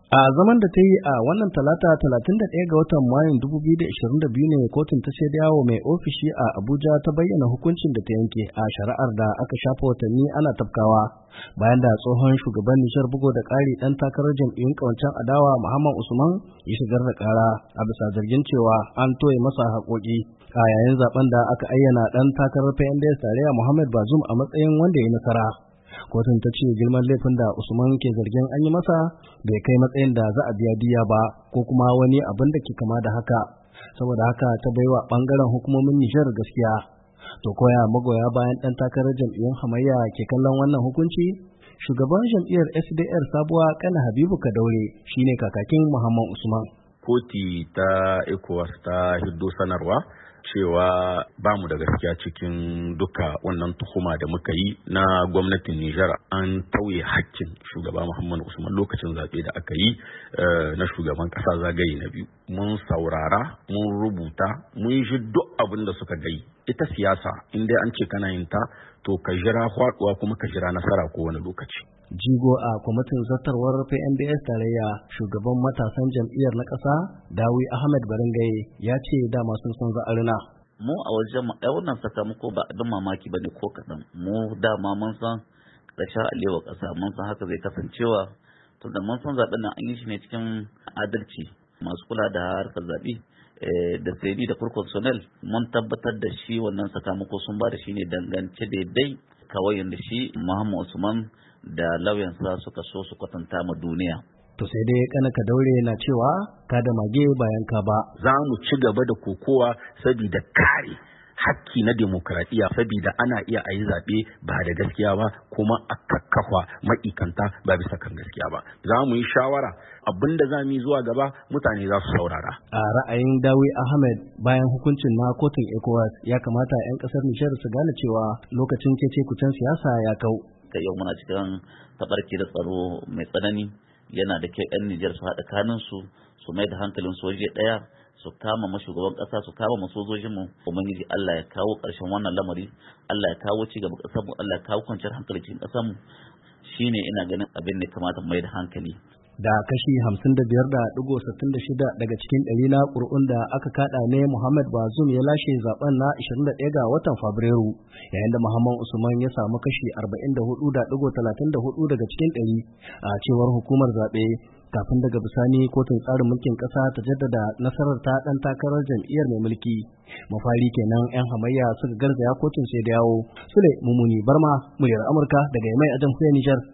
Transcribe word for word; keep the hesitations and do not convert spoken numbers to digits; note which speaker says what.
Speaker 1: A zaman da ta yi a wannan talata talatin da ɗaya ga watan Mayun dubu biyu da ashirin da biyu ne kotun ta yawo mai ofishi a Abuja ta bayyana hukuncin da ta yanke a shari'ar da aka shafa watanni ana tafkawa bayan da tsohon shugaban Nijar bugo da ƙari ɗan takarar jam'iyyun ƙawancen adawa Muhammad Usman ya shigar da ƙara a bisa zargin cewa an toye masa haƙoƙi a yayin zaben da aka ayyana ɗan takarar P N D S tarayya Muhammad Bazoum a matsayin wanda ya yi nasara. Kotun ta ce girman laifin da Usman ke zargin an yi masa bai kai matsayin da za a biya diya ba ko kuma wani abin da ke kama da haka, saboda haka ta baiwa bangaren hukumomin Nijar gaskiya. To koya magoya bayan ɗan takarar jam'iyyun hamayya ke kallon wannan hukunci? Shugaban jam'iyyar S D R sabuwa Kana Habibu Kadaure shine kakakin Muhammad Usman.
Speaker 2: Koti ta ECOWAS ta hiddo sanarwa cewa ba mu da gaskiya cikin duka wannan tuhuma da muka yi na gwamnatin Nijar an tauye hakkin shugaba Muhammad Usman lokacin zaɓe da aka yi na shugaban ƙasa zagaye na biyu. Mun saurara, mun rubuta, mun ji duk abin da suka gai. Ita siyasa in dai an ce kana yin ta to ka jira faɗuwa kuma ka jira nasara ko wani lokaci.
Speaker 1: Jigo a kwamitin zartarwar P N D S tarayya shugaban matasan jam'iyyar na ƙasa Dawi Ahmed Barangaye ya ce dama sun san za'arina.
Speaker 3: Mu a wajen mu ai wannan sakamako ba abin mamaki bane ko kaɗan. Mu dama mun san ƙarshen alewa ƙasa mun san haka zai kasancewa tunda mun san zaɓen nan an yi shi ne cikin adalci. Masu kula da harkar zaɓe da sai da kurkursonel mun tabbatar da shi wannan sakamako sun ba da shi ne dangance daidai kawai yadda shi Muhammad Usman da lauyansa suka so su kwatanta ma duniya.
Speaker 1: To sai dai Kana Kadaure na cewa ka da mage bayan ka ba.
Speaker 2: Za mu ci gaba da kokowa saboda kare hakki na demokradiyya saboda ana iya a yi zaɓe ba da gaskiya ba kuma a kakkafa ma'ikanta ba bisa kan gaskiya ba. Za mu yi shawara abinda za mu yi zuwa gaba mutane za su saurara.
Speaker 1: A ra'ayin Dawi Ahmed bayan hukuncin na kotun ECOWAS ya kamata 'yan ƙasar Nijar su gane cewa lokacin cece kucen siyasa ya kau.
Speaker 3: Ta yau muna cikin taɓarki da tsaro mai tsanani yana da kyau 'yan Nijar su haɗa kanunsu su mai da hankalin su waje ɗaya su kama mashugaban ƙasa su kama masojojin mu ubangiji Allah ya kawo ƙarshen wannan lamari Allah ya kawo ci gaba ƙasar mu Allah ya kawo kwanciyar hankali cikin ƙasar mu shine ina ganin abin da kamata mai da hankali.
Speaker 1: Da kashi hamsin da biyar da ɗigo sittin da shida daga cikin ɗari na ƙuri'un da aka kaɗa ne Muhammad Bazoum ya lashe zaben na ashirin da ɗaya ga watan Fabrairu, yayin da Muhammad Usman ya samu kashi arba'in da hudu da ɗigo talatin da hudu daga cikin ɗari a cewar hukumar zaɓe. Kafin daga bisani kotun tsarin mulkin ƙasa ta jaddada nasarar ta ɗan takarar jam'iyyar mai mulki. Mafari kenan 'yan hamayya suka garzaya kotun sai da yawo. Sule Mumuni Barma, muryar Amurka daga Yamai a jamhuriyar Nijar.